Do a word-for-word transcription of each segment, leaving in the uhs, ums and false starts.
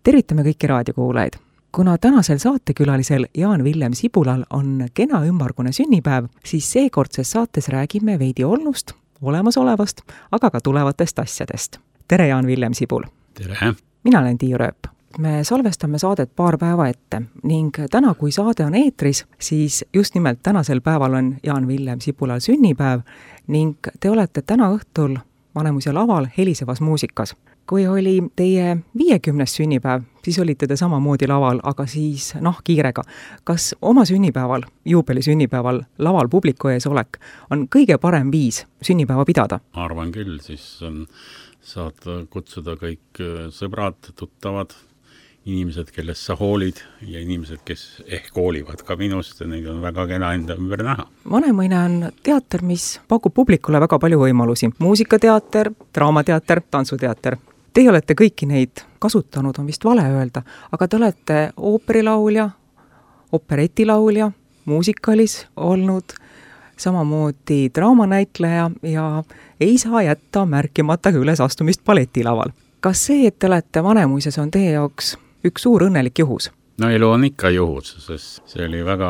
Tervitame kõiki raadiokuulajaid. Kuna tänasel saatekülalisel Jaan-Villem Sibulal on kena ümmargune sünnipäev, siis seekordses saates räägime veidi olnust, olemasolevast, aga ka tulevatest asjadest. Tere, Jaan-Villem Sibul! Tere! Mina olen Tiiu Rööp. Me salvestame saadet paar päeva ette ning täna, kui saade on eetris, siis just nimelt tänasel päeval on Jaan-Villem Sibulal sünnipäev ning te olete täna õhtul Vanemuise laval helisevas muusikas. Kui oli teie viiekümnes sünnipäev, siis olite te samamoodi laval, aga siis noh, kiirega. Kas oma sünnipäeval, juubeli sünnipäeval, laval publiku ees olek on kõige parem viis sünnipäeva pidada? Ma arvan küll, siis on, saad kutsuda kõik sõbrad, tuttavad, inimesed, kellest sa hoolid ja inimesed, kes ehk hoolivad ka minust ja neid on väga kena enda ümber näha. Vanemuine on teater, mis pakub publikule väga palju võimalusi. Muusikateater, draamateater, tantsuteater. Teie olete kõiki neid kasutanud, on vist vale öelda, aga te olete ooperilaulja, operetilaulja, muusikalis olnud, samamoodi draamanäitleja ja ei saa jätta märkimata üles astumist balletilaval. Kas see, et te olete Vanemuises, on teie jaoks üks suur õnnelik juhus? No elu on ikka juhus, sest see oli väga,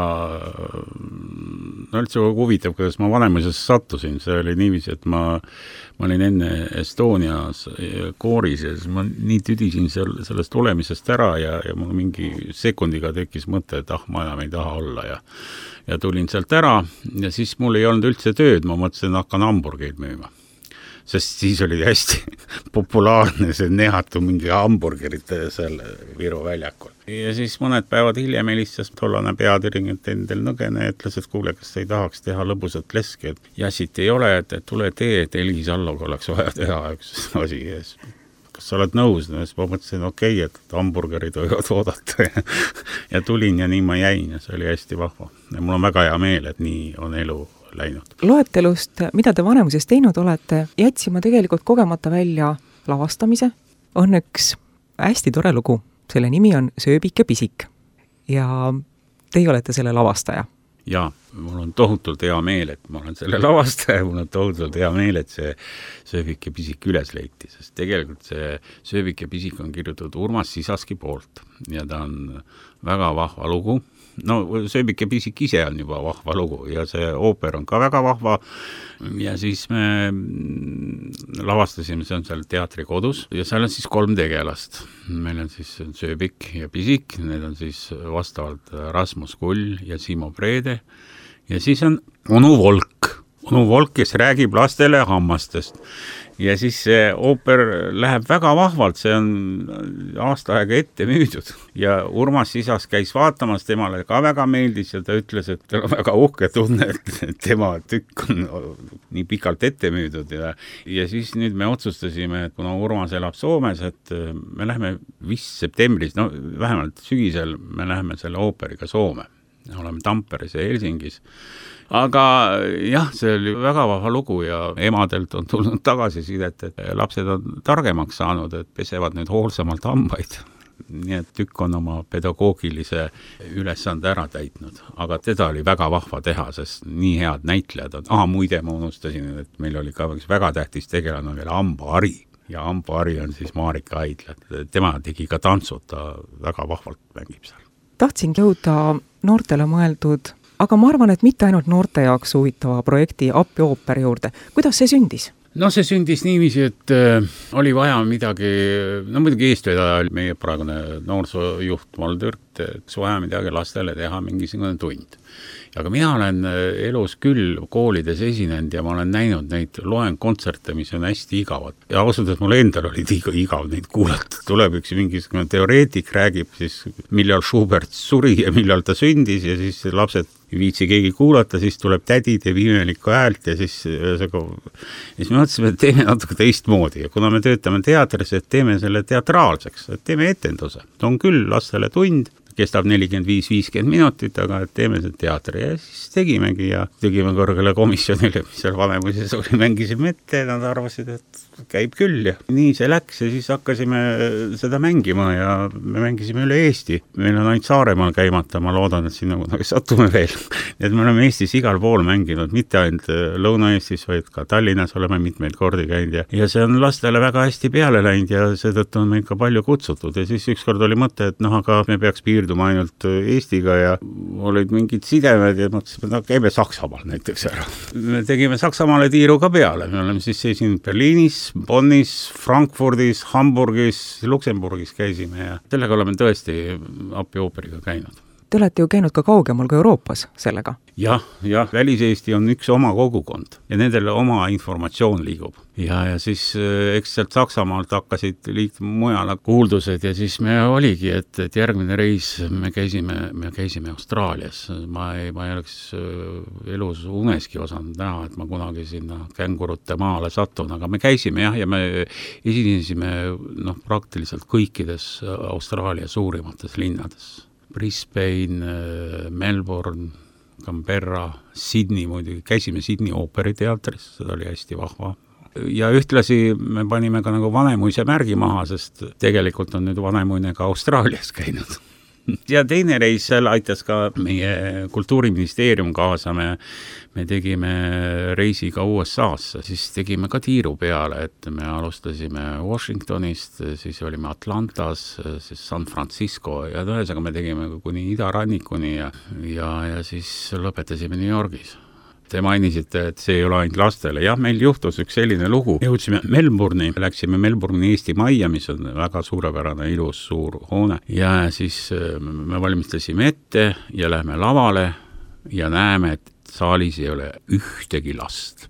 no üldse huvitav, kuidas ma Vanemuises sattusin. See oli niiviisi, et ma, ma olin enne Estonias kooris ja siis ma nii tüdisin seal, sellest olemisest ära ja, ja mul mingi sekundiga tekkis mõte, et ah, ma enam ei taha olla ja, ja tulin sealt ära ja siis mul ei olnud üldse tööd, ma mõtlesin, hakkan hamburgeid müüma. Sest siis oli hästi populaarne see nehatu mingi hamburgerite seal Viru väljakul. Ja siis mõned päevad hiljem helistas tollane peadirigent Endel Nõgene ja ütles, et kuule, kas ei tahaks teha lõbusat leski, et jassit ei ole, et, et tule tee, et Elis Alloga oleks vaja teha üks asi. Kas sa oled nõus? No, siis ma mõtlesin, okei, okay, et hamburgerid võivad oodata ja, ja tulin ja nii ma jäin ja see oli hästi vahva. Ja mul on väga hea meel, et nii on elu läinud. Loetelust, mida te Vanemuises teinud olete, jätsime tegelikult kogemata välja lavastamise. On üks hästi tore lugu. Selle nimi on Sööbik ja pisik. Ja teie olete selle lavastaja. Jaa, mul on tohutult hea meel, et ma olen selle lavastaja. Mul on tohutult hea meel, et see Sööbik ja pisik üles leiti. Sest tegelikult see Sööbik ja pisik on kirjutatud Urmas Sisaski poolt. Ja ta on väga vahva lugu. No Sööbik ja pisik ise on juba vahva lugu ja see ooper on ka väga vahva ja siis me lavastasime, see on seal teatrikodus ja seal on siis kolm tegelast. Meil on siis Sööbik ja pisik, need on siis vastavalt Rasmus Kull ja Simo Preede ja siis on onu Volk. Onu Volk, kes räägib lastele hammastest. Ja siis see ooper läheb väga vahvalt, see on aasta aega ette müüdud. Ja Urmas Sisas käis vaatamas, temale ka väga meeldis ja ta ütles, et tal on väga uhke tunne, et tema tükk on nii pikalt ette müüdud. Ja, ja siis nüüd me otsustasime, et kuna Urmas elab Soomes, et me läheme vist septembris, no vähemalt sügisel me läheme selle ooperiga Soome. Oleme Tamperes ja Helsingis. Aga jah, see oli väga vahva lugu ja emadelt on tulnud tagasisidet, et lapsed on targemaks saanud, et pesevad nüüd hoolsamalt hambaid. Nii et tükk on oma pedagoogilise ülesande ära täitnud. Aga teda oli väga vahva teha, sest nii head näitlejad on. Aha, muide ma unustasin, et meil oli ka väga tähtis tegelane veel Hambahari. Ja Hambahari on siis Marika Aidla. Tema tegi ka tantsud, ta väga vahvalt mängib seal. Tahtsin jõuda noortele mõeldud, aga ma arvan, et mitte ainult noorte jaoks huvitava projekti Appi ooperi juurde. Kuidas see sündis? No see sündis niiviisi, et äh, oli vaja midagi, no muidugi eestvedaja oli meie praegune noorsoojuht Maldürt, eks vaja midagi lastele teha mingisugune tund. Aga mina olen elus küll koolides esinenud ja ma olen näinud neid loen kontserte, mis on hästi igavad. Ja ausalt, et mul endal oli iga, igav neid kuulata. Tuleb üks mingisugune teoreetik, räägib siis, millal Schubert suri ja millal ta sündis ja siis lapsed ei viitsi keegi kuulata, siis tuleb tädi, teeb imelikku häält ja siis, ja siis me mõtlesime, et teeme natuke teistmoodi ja kuna me töötame teatris, et teeme selle teatraalseks, et teeme etenduse. Ta on küll lastele tund, kestab nelikümmend viis viiskümmend minutit, aga teeme see teatri ja siis tegimegi ja tegime kõrgele komisjonile, mis seal Vanemuises oli, mängisime ette ja nad arvasid, et käib küll ja nii see läks ja siis hakkasime seda mängima ja me mängisime üle Eesti. Meil on ainult Saaremaal käimata, ma loodan, et sinna kunagi satume veel. Et me oleme Eestis igal pool mänginud, mitte ainult Lõuna-Eestis, vaid ka Tallinnas oleme mitmeid kordi käinud ja, ja see on lastele väga hästi peale läinud ja seetõttu on meil ka palju kutsutud ja siis ükskord oli mõte, et noh, aga me peaks piirduma ainult Eestiga ja olid mingid sidemed ja mõtlesime, et käime Saksamaal näiteks ära. Me tegime Saksamaale tiiru ka peale. Me oleme siis seisinud Berliinis, Bonnis, Frankfurdis, Hamburgis, Luksemburgis käisime ja sellega oleme tõesti Appi ooperiga käinud. Te olete ju käinud ka kaugemal kui Euroopas sellega. Jah, jah, Välis-Eesti on üks oma kogukond ja nendele oma informatsioon liigub. Ja, ja siis eks sealt Saksamaalt hakkasid liikuma mujale kuuldused ja siis me oligi, et, et järgmine reis me käisime, me käisime Austraalias. Ma ei, ma ei oleks elus uneski osanud näha, et ma kunagi sinna kängurute maale satun, aga me käisime jah, ja me esinesime noh, praktiliselt kõikides Austraalia suurimates linnades. Brisbane, Melbourne, Canberra, Sydney muidugi, käisime Sydney ooperiteatris, seda oli hästi vahva. Ja ühtlasi me panime ka nagu Vanemuise märgi maha, sest tegelikult on nüüd Vanemuine ka Austraalias käinud. Ja teine reis seal aitas ka meie kultuuriministeerium kaasa, me, me tegime reisi ka U S A-sse, siis tegime ka tiiru peale, et me alustasime Washingtonist, siis olime Atlantas, siis San Francisco ja ühesõnaga me tegime kuni idarannikuni ja, ja, ja siis lõpetasime New Yorgis. Te mainisite, et see ei ole ainult lastele. Jah, meil juhtus üks selline lugu. Jõudsime Melbourne'i, läksime Melbourne'i Eesti Majja, mis on väga suurepärane, ilus, suur hoone. Ja siis me valmistasime ette ja lähme lavale ja näeme, et saalis ei ole ühtegi last.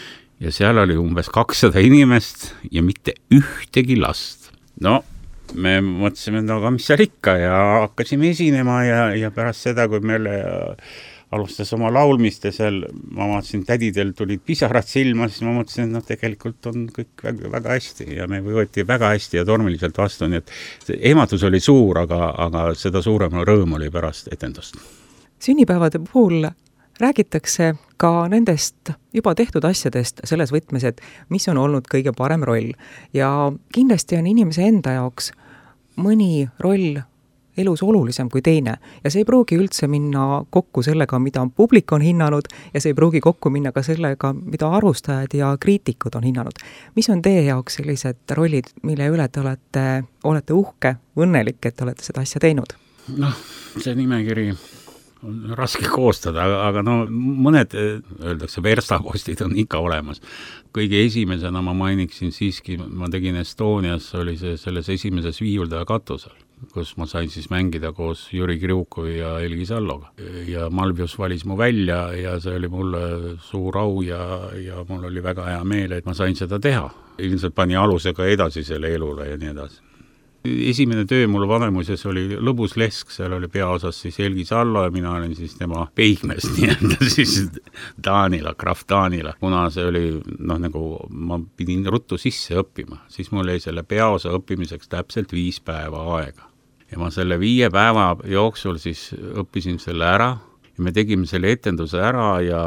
Ja seal oli umbes kakssada inimest ja mitte ühtegi last. No, me mõtlesime, et aga mis seal ikka ja hakkasime esinema ja, ja pärast seda, kui meile alustas oma laulmist ja seal ma vaatasin, tädidel tulid pisarad silma, siis ma mõtlesin, et no tegelikult on kõik väga, väga hästi ja me võeti väga hästi ja tormiliselt vastu, nii et ehmatus oli suur, aga, aga seda suurem rõõm oli pärast etendust. Sünnipäevade puhul räägitakse ka nendest juba tehtud asjadest selles võtmes, et mis on olnud kõige parem roll ja kindlasti on inimese enda jaoks mõni roll elus olulisem kui teine ja see ei pruugi üldse minna kokku sellega, mida publik on hinnanud ja see ei pruugi kokku minna ka sellega, mida arvustajad ja kriitikud on hinnanud. Mis on teie jaoks sellised rollid, mille üle te olete, olete uhke, õnnelik, et olete seda asja teinud? Noh, see nimekiri on raske koostada, aga, aga no mõned, öeldakse, verstapostid on ikka olemas. Kõige esimesena ma mainiksin siiski, ma tegin Estonias, oli see selles esimeses viiuldaja katusel, kus ma sain siis mängida koos Jüri Kriukovi ja Helgi Salloga. Ja Malvius valis mu välja ja see oli mulle suur au ja, ja mul oli väga hea meel, et ma sain seda teha. Ilmselt pani alusega edasi selle elule ja nii edasi. Esimene töö mul Vanemuises oli Lõbus Lesk, seal oli peaosas siis Helgi Sallo ja mina olin siis tema peigmees, nii-öelda siis Taanila, Graf Taanila. Kuna see oli, noh nagu ma pidin ruttu sisse õppima, siis mul jäi selle peaosa õppimiseks täpselt viis päeva aega. Ja ma selle viie päeva jooksul siis õppisin selle ära ja me tegime selle etenduse ära ja,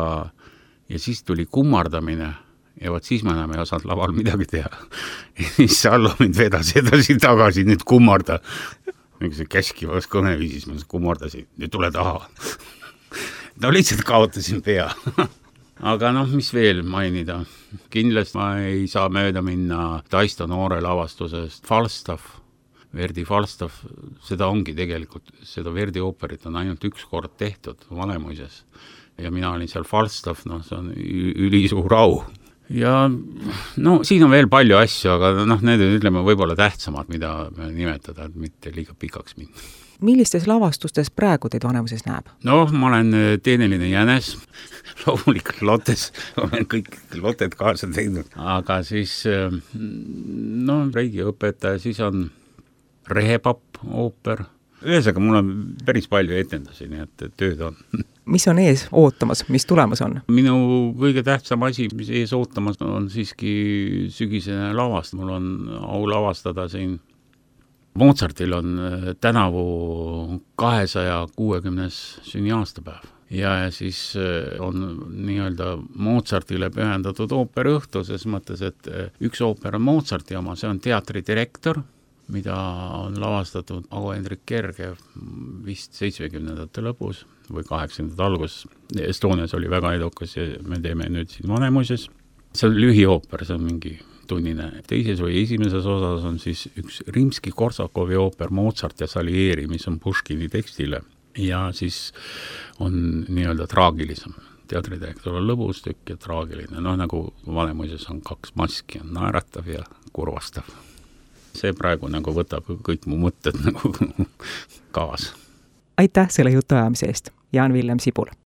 ja siis tuli kummardamine. Ja vaat siis ma enam ei osanud laval midagi teha. Ja siis Sallo mind vedas edasi tagasi, nüüd kummarda. Mingi see käskivas kõneviisis, ma kummardasin, nüüd tule taha. No lihtsalt kaotasin pea. Aga noh, mis veel mainida? Kindlasti ma ei saa mööda minna Taisto noore lavastusest Falstaff, Verdi Falstaff, seda ongi tegelikult, seda Verdi ooperit on ainult üks kord tehtud Vanemuises. Ja mina olin seal Falstaff, noh, see on ülisuur au. Ja no siin on veel palju asju, aga noh, need ütleme võib-olla tähtsamad, mida nimetada, et mitte liiga pikaks minna. Millistes lavastustes praegu teid Vanemuises näeb? No, ma olen Teeneline jänes, loomulikult Lottes, olen kõik Loted kaasa teinud, aga siis no, reigiõpetaja, siis on Rehepapp ooper. Ühesõnaga, mul on päris palju etendusi, nii et tööd on. Mis on ees ootamas, mis tulemas on? Minu kõige tähtsam asi, mis ees ootamas on siiski sügisene lavast. Mul on au lavastada siin. Mozartil on tänavu kahesaja kuuekümnes sünniaastapäev ja, ja siis on nii-öelda Mozartile pühendatud ooperiõhtu, ses mõttes, et üks ooper on Mozarti oma, see on teatridirektor, mida on lavastatud Ago Hendrik Kerge vist seitsmekümnendate lõpus või kaheksakümnendate alguses. Estonias oli väga edukas ja me teeme nüüd siin Vanemuises. See on lühiooper, see on mingi tunnine. Teises või esimeses osas on siis üks Rimski-Korsakovi ooper Mozart ja Salieri, mis on Puškini tekstile. Ja siis on nii-öelda traagilisem. Teatridirektor on lõbustükk ja traagiline. No nagu Vanemuises on kaks maski, on naeratav ja kurvastav. See praegu nagu võtab kõik mu mõtted nagu kaasa. Aitäh selle jutuajamise eest, Jaan-Villem Sibul!